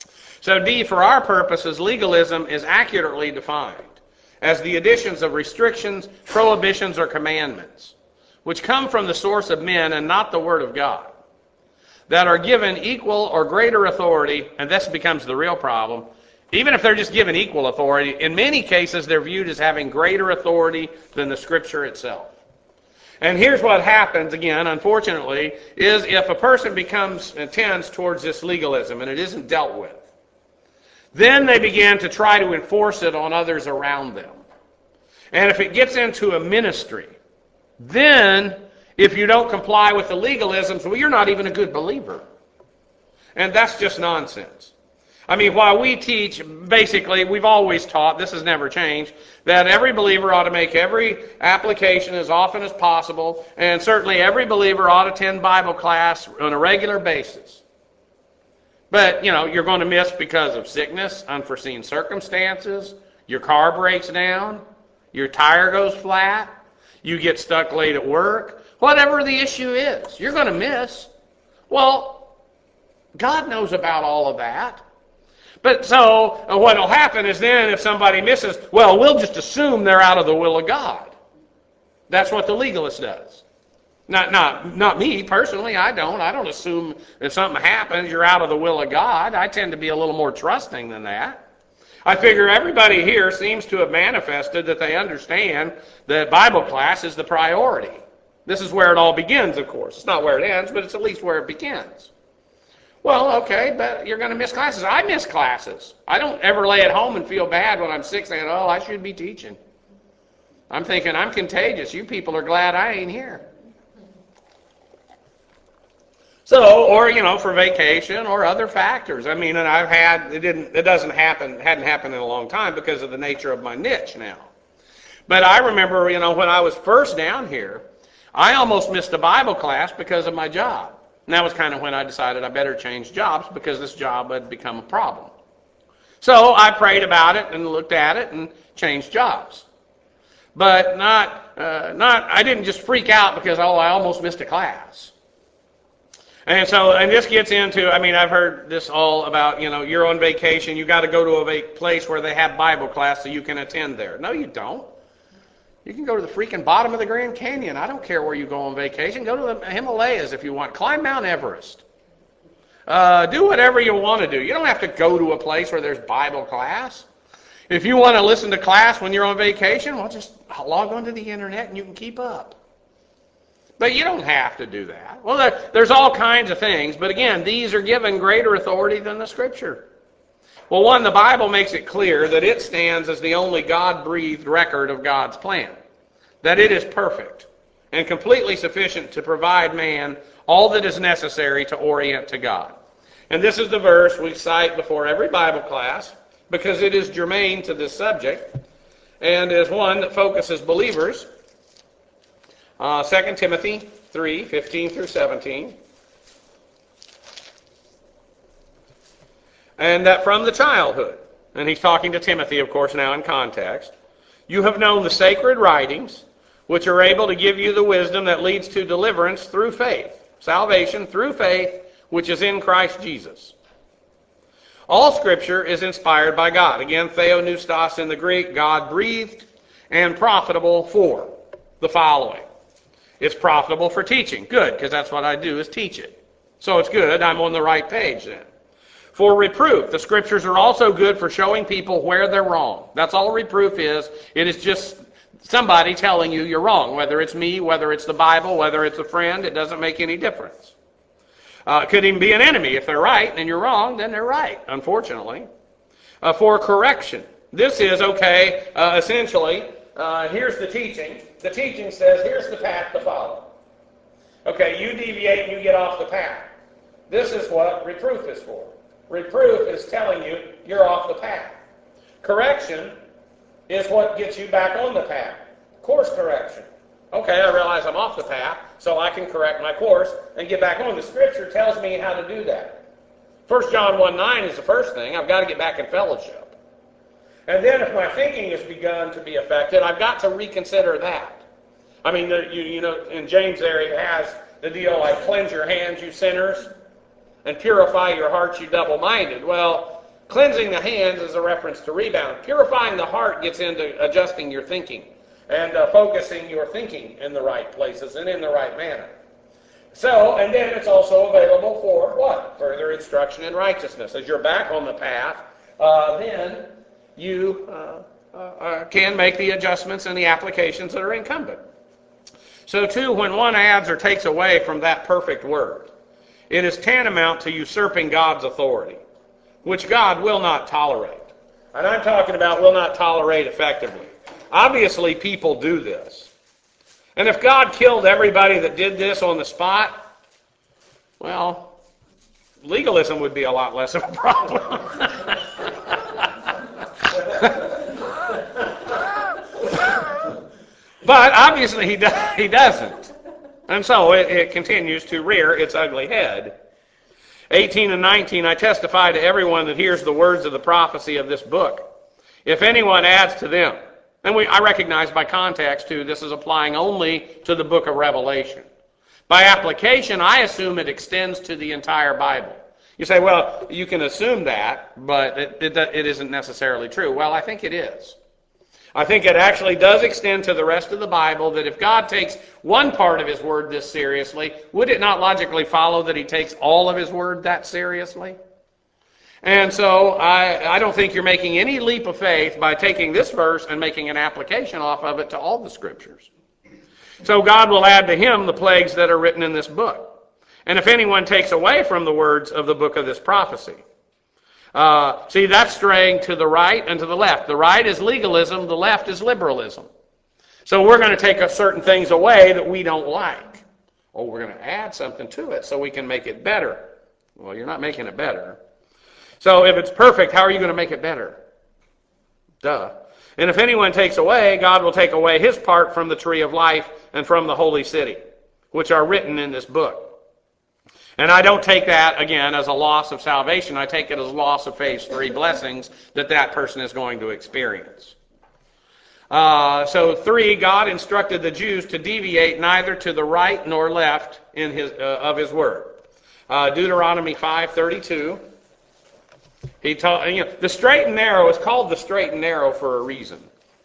A: So D, for our purposes, legalism is accurately defined as the additions of restrictions, prohibitions, or commandments, which come from the source of men and not the Word of God, that are given equal or greater authority, and this becomes the real problem. Even if they're just given equal authority, in many cases they're viewed as having greater authority than the Scripture itself. And here's what happens, again, unfortunately, is if a person becomes, tends towards this legalism and it isn't dealt with, then they begin to try to enforce it on others around them. And if it gets into a ministry, then if you don't comply with the legalisms, well, you're not even a good believer. And that's just nonsense. I mean, while we teach, basically, we've always taught, this has never changed, that every believer ought to make every application as often as possible, and certainly every believer ought to attend Bible class on a regular basis. But, you know, you're going to miss because of sickness, unforeseen circumstances, your car breaks down, your tire goes flat, you get stuck late at work, whatever the issue is, you're going to miss. Well, God knows about all of that. But so what will happen is then if somebody misses, well, we'll just assume they're out of the will of God. That's what the legalist does. Not, not, not me personally. I don't. I don't assume if something happens, you're out of the will of God. I tend to be a little more trusting than that. I figure everybody here seems to have manifested that they understand that Bible class is the priority. This is where it all begins, of course. It's not where it ends, but it's at least where it begins. Well, okay, but you're going to miss classes. I miss classes. I don't ever lay at home and feel bad when I'm sick saying, oh, I should be teaching. I'm thinking, I'm contagious. You people are glad I ain't here. So, or, you know, for vacation or other factors. I mean, and I've had, it didn't, it doesn't happen, hadn't happened in a long time because of the nature of my niche now. But I remember, you know, when I was first down here, I almost missed a Bible class because of my job. And that was kind of when I decided I better change jobs because this job had become a problem. So I prayed about it and looked at it and changed jobs. But not, uh, not, I didn't just freak out because, oh, I almost missed a class. And so, and this gets into, I mean, I've heard this all about, you know, you're on vacation, you got to go to a va- place where they have Bible class so you can attend there. No, you don't. You can go to the freaking bottom of the Grand Canyon. I don't care where you go on vacation. Go to the Himalayas if you want. Climb Mount Everest. Uh, do whatever you want to do. You don't have to go to a place where there's Bible class. If you want to listen to class when you're on vacation, well, just log onto the internet and you can keep up. But you don't have to do that. Well, there, there's all kinds of things. But again, these are given greater authority than the Scripture. Well, one, the Bible makes it clear that it stands as the only God-breathed record of God's plan, that it is perfect and completely sufficient to provide man all that is necessary to orient to God. And this is the verse we cite before every Bible class because it is germane to this subject and is one that focuses believers. Uh, Second Timothy three, fifteen through seventeen. And that from the childhood, and he's talking to Timothy, of course, now in context, you have known the sacred writings, which are able to give you the wisdom that leads to deliverance through faith, salvation through faith, which is in Christ Jesus. All Scripture is inspired by God. Again, theopneustos in the Greek, God-breathed, and profitable for the following. It's profitable for teaching. Good, because that's what I do is teach it. So it's good. I'm on the right page then. For reproof, the Scriptures are also good for showing people where they're wrong. That's all reproof is. It is just somebody telling you you're wrong. Whether it's me, whether it's the Bible, whether it's a friend, it doesn't make any difference. Uh, it could even be an enemy. If they're right and you're wrong, then they're right, unfortunately. Uh, for correction. This is, okay, uh, essentially, uh, here's the teaching. The teaching says, here's the path to follow. Okay, you deviate and you get off the path. This is what reproof is for. Reproof is telling you you're off the path. Correction is what gets you back on the path. Course correction. Okay, I realize I'm off the path, so I can correct my course and get back on. The Scripture tells me how to do that. First John one nine is the first thing. I've got to get back in fellowship. And then if my thinking has begun to be affected, I've got to reconsider that. I mean, you, you know, in James there he has the deal like, cleanse your hands, you sinners, and purify your hearts, you double-minded. Well, Cleansing the hands is a reference to rebound. Purifying the heart gets into adjusting your thinking and uh, focusing your thinking in the right places and in the right manner. So, and then it's also available for what? Further instruction in righteousness. As you're back on the path, uh, then you uh, uh, can make the adjustments and the applications that are incumbent. So, too, when one adds or takes away from that perfect word, it is tantamount to usurping God's authority, which God will not tolerate. And I'm talking about will not tolerate effectively. Obviously, people do this. And if God killed everybody that did this on the spot, well, legalism would be a lot less of a problem. But obviously he, do, he doesn't. And so it, it continues to rear its ugly head. eighteen and nineteen, I testify to everyone that hears the words of the prophecy of this book. If anyone adds to them, and we, I recognize by context, too, this is applying only to the book of Revelation. By application, I assume it extends to the entire Bible. You say, well, you can assume that, but it, it, it isn't necessarily true. Well, I think it is. I think it actually does extend to the rest of the Bible, that if God takes one part of his word this seriously, would it not logically follow that he takes all of his word that seriously? And so I, I don't think you're making any leap of faith by taking this verse and making an application off of it to all the scriptures. So God will add to him the plagues that are written in this book. And if anyone takes away from the words of the book of this prophecy, Uh, see, that's straying to the right and to the left. The right is legalism, the left is liberalism. So we're going to take certain things away that we don't like. Or we're going to add something to it so we can make it better. Well, you're not making it better. So if it's perfect, how are you going to make it better? Duh. And if anyone takes away, God will take away his part from the tree of life and from the holy city, which are written in this book. And I don't take that, again, as a loss of salvation. I take it as a loss of phase three blessings that that person is going to experience. Uh, so, three, God instructed the Jews to deviate neither to the right nor left in his, uh, of his word. Uh, Deuteronomy five thirty-two. He taught, you know, the straight and narrow is called the straight and narrow for a reason.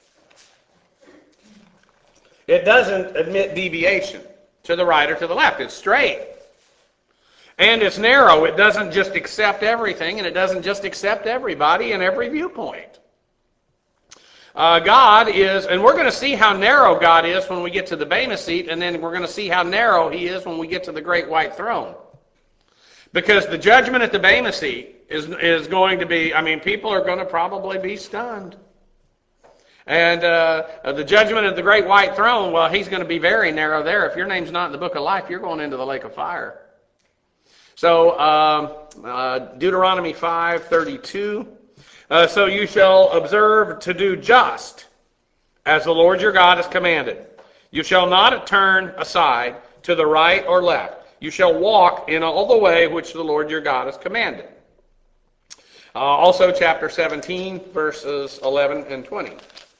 A: It doesn't admit deviation to the right or to the left. It's straight. And it's narrow. It doesn't just accept everything, and it doesn't just accept everybody and every viewpoint. Uh, God is, and we're going to see how narrow God is when we get to the Bema seat, and then we're going to see how narrow he is when we get to the great white throne. Because the judgment at the Bema seat is, is going to be, I mean, people are going to probably be stunned. And uh, the judgment at the great white throne, well, he's going to be very narrow there. If your name's not in the book of life, you're going into the lake of fire. So, um, uh, Deuteronomy five thirty-two. Uh, so you shall observe to do just as the Lord your God has commanded. You shall not turn aside to the right or left. You shall walk in all the way which the Lord your God has commanded. Uh, also, chapter seventeen, verses eleven and twenty.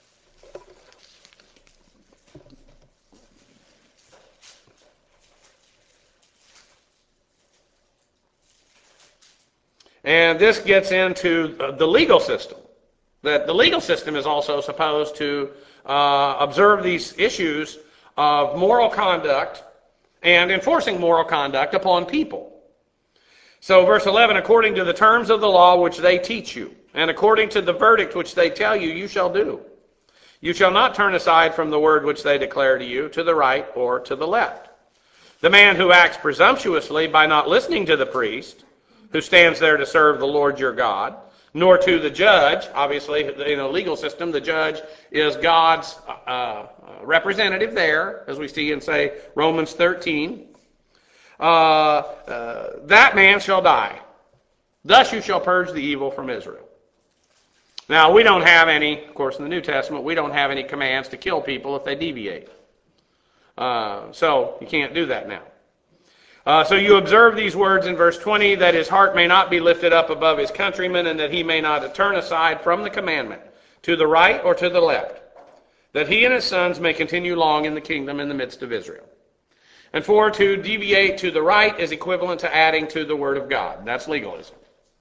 A: And this gets into the legal system. That the legal system is also supposed to uh, observe these issues of moral conduct and enforcing moral conduct upon people. So verse eleven, according to the terms of the law which they teach you, and according to the verdict which they tell you, you shall do. You shall not turn aside from the word which they declare to you, to the right or to the left. The man who acts presumptuously by not listening to the priest, who stands there to serve the Lord your God, nor to the judge. Obviously, in a legal system, the judge is God's uh, representative there, as we see in, say, Romans thirteen. Uh, uh, that man shall die. Thus you shall purge the evil from Israel. Now, we don't have any, of course, in the New Testament, we don't have any commands to kill people if they deviate. Uh, so, you can't do that now. Uh, so you observe these words in verse twenty, that his heart may not be lifted up above his countrymen, and that he may not turn aside from the commandment to the right or to the left, that he and his sons may continue long in the kingdom in the midst of Israel. And four, to deviate to the right is equivalent to adding to the word of God. That's legalism.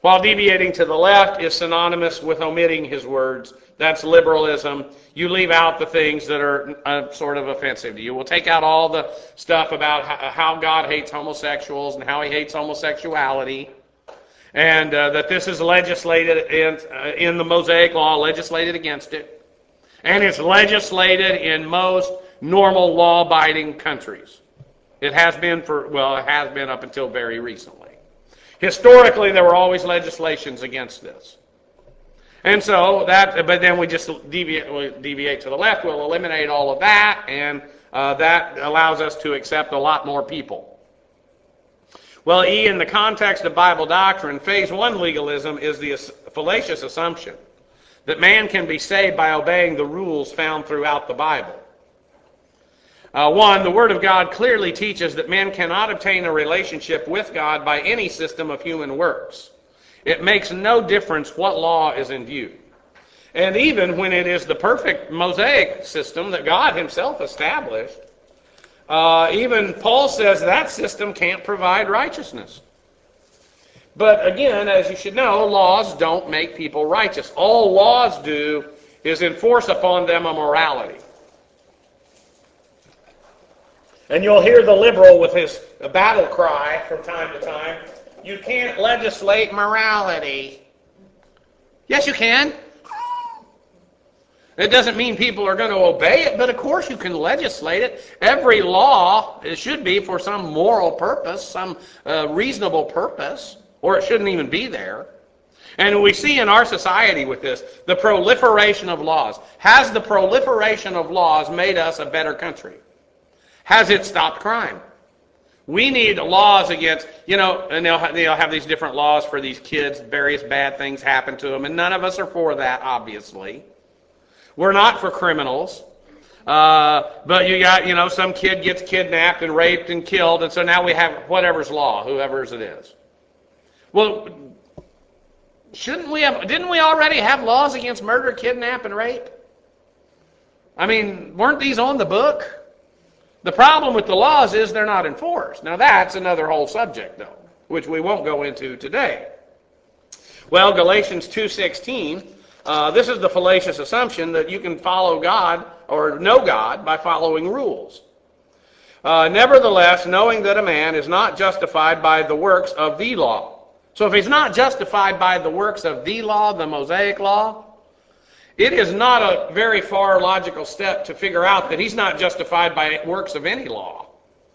A: while deviating to the left is synonymous with omitting his words. That's liberalism. You leave out the things that are uh, sort of offensive to you. We'll take out all the stuff about how God hates homosexuals and how he hates homosexuality, and uh, that this is legislated in, uh, in the Mosaic Law, legislated against it, and it's legislated in most normal law-abiding countries. It has been for, well, it has been up until very recently. Historically, there were always legislations against this. And so that, but then we just deviate, we deviate to the left. We'll eliminate all of that, and uh, that allows us to accept a lot more people. Well, E, in the context of Bible doctrine, phase one legalism is the fallacious assumption that man can be saved by obeying the rules found throughout the Bible. Uh, one, the Word of God clearly teaches that man cannot obtain a relationship with God by any system of human works. It makes no difference what law is in view. And even when it is the perfect Mosaic system that God himself established, uh, even Paul says that system can't provide righteousness. But again, as you should know, laws don't make people righteous. All laws do is enforce upon them a morality. And you'll hear the liberal with his battle cry from time to time, you can't legislate morality. Yes, you can. It doesn't mean people are going to obey it, but of course you can legislate it. Every law, it should be for some moral purpose, some uh, reasonable purpose, or it shouldn't even be there. And we see in our society with this, the proliferation of laws. Has the proliferation of laws made us a better country? Has it stopped crime? We need laws against, you know, and they'll have, they'll have these different laws for these kids. Various bad things happen to them, and none of us are for that, obviously. We're not for criminals. Uh, but you got, you know, some kid gets kidnapped and raped and killed, and so now we have whatever's law, whoever's it is. Well, shouldn't we have, didn't we already have laws against murder, kidnap, and rape? I mean, weren't these on the book? The problem with the laws is they're not enforced. Now that's another whole subject, though, which we won't go into today. Well, Galatians two sixteen, uh, this is the fallacious assumption that you can follow God or know God by following rules. Uh, Nevertheless, knowing that a man is not justified by the works of the law. So if he's not justified by the works of the law, the Mosaic law, it is not a very far logical step to figure out that he's not justified by works of any law.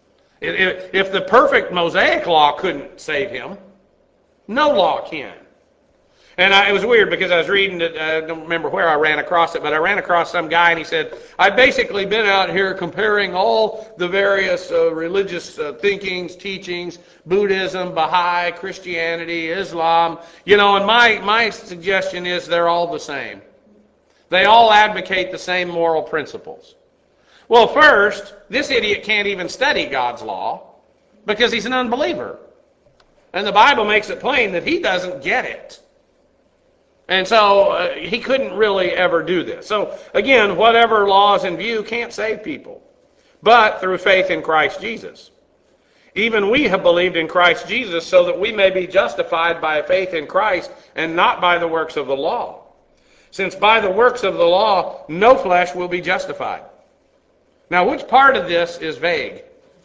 A: If the perfect Mosaic law couldn't save him, no law can. And I, it was weird because I was reading it, I don't remember where I ran across it, but I ran across some guy and he said, I've basically been out here comparing all the various uh, religious uh, thinkings, teachings, Buddhism, Baha'i, Christianity, Islam, you know, and my, my suggestion is they're all the same. They all advocate the same moral principles. Well, first, this idiot can't even study God's law because he's an unbeliever. And the Bible makes it plain that he doesn't get it. And so uh, he couldn't really ever do this. So again, whatever law is in view can't save people, but through faith in Christ Jesus. Even we have believed in Christ Jesus so that we may be justified by faith in Christ and not by the works of the law. Since by the works of the law, no flesh will be justified. Now, which part of this is vague?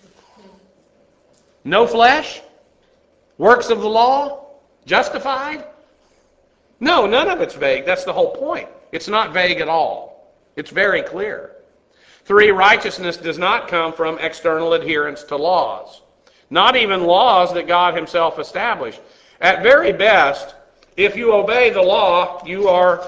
A: No flesh? Works of the law? Justified? No, none of it's vague. That's the whole point. It's not vague at all. It's very clear. Three, righteousness does not come from external adherence to laws. Not even laws that God himself established. At very best, if you obey the law, you are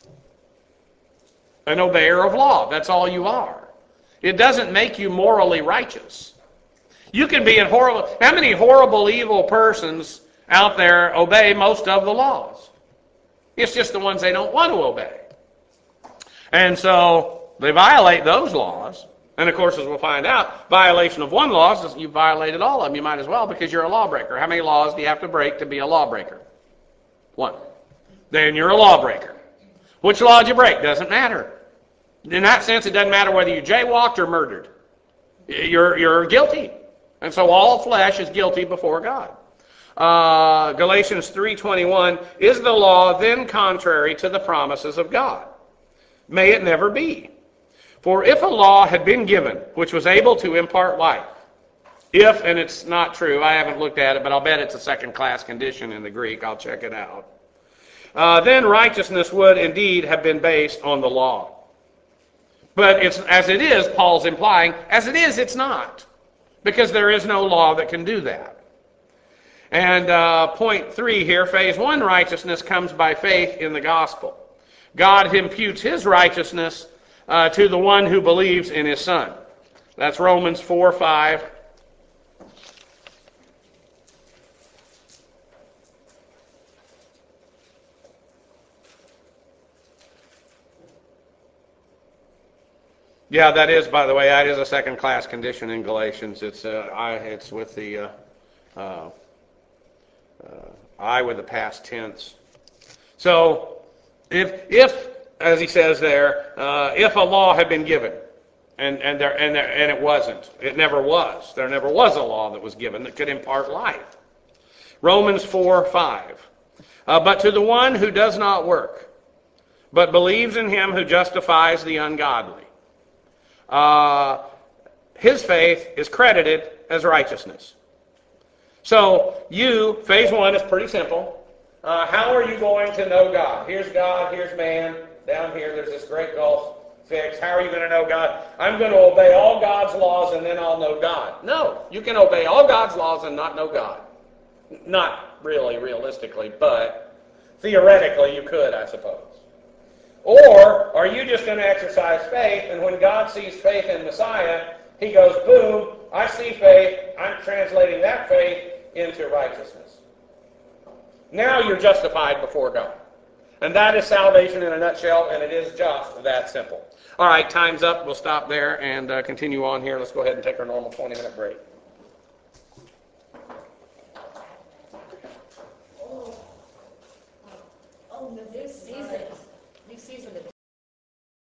A: an obeyer of law. That's all you are. It doesn't make you morally righteous. You can be a horrible... How many horrible, evil persons out there obey most of the laws? It's just the ones they don't want to obey. And so they violate those laws. And of course, as we'll find out, violation of one law is you violated all of them. You might as well because you're a lawbreaker. How many laws do you have to break to be a lawbreaker? One. Then you're a lawbreaker. Which law did you break? Doesn't matter. In that sense, it doesn't matter whether you jaywalked or murdered. You're, you're guilty. And so all flesh is guilty before God. Uh, Galatians three twenty-one, is the law then contrary to the promises of God? May it never be. For if a law had been given, which was able to impart life, if, and it's not true, I haven't looked at it, but I'll bet it's a second-class condition in the Greek, I'll check it out, uh, then righteousness would indeed have been based on the law. But it's, as it is, Paul's implying, as it is, it's not, because there is no law that can do that. And uh, point three here, phase one righteousness comes by faith in the gospel. God imputes his righteousness uh, to the one who believes in his Son. That's Romans four five. Yeah, that is, by the way, that is a second-class condition in Galatians. It's uh, I. It's with the uh, uh, uh, I with the past tense. So, if if as he says there, uh, if a law had been given, and and there and there, and it wasn't, it never was. There never was a law that was given that could impart life. Romans four five. Uh, but to the one who does not work, but believes in him who justifies the ungodly, Uh, his faith is credited as righteousness. So you, phase one is pretty simple. Uh, how are you going to know God? Here's God, here's man. Down here there's this great gulf fixed. How are you going to know God? I'm going to obey all God's laws and then I'll know God. No, you can obey all God's laws and not know God. Not really realistically, but theoretically you could, I suppose. Or are you just going to exercise faith, and when God sees faith in Messiah, he goes, boom, I see faith, I'm translating that faith into righteousness. Now you're justified before God. And that is salvation in a nutshell, and it is just that simple. All right, time's up. We'll stop there and uh, continue on here. Let's go ahead and take our normal twenty-minute break.
B: Oh, oh, no, this is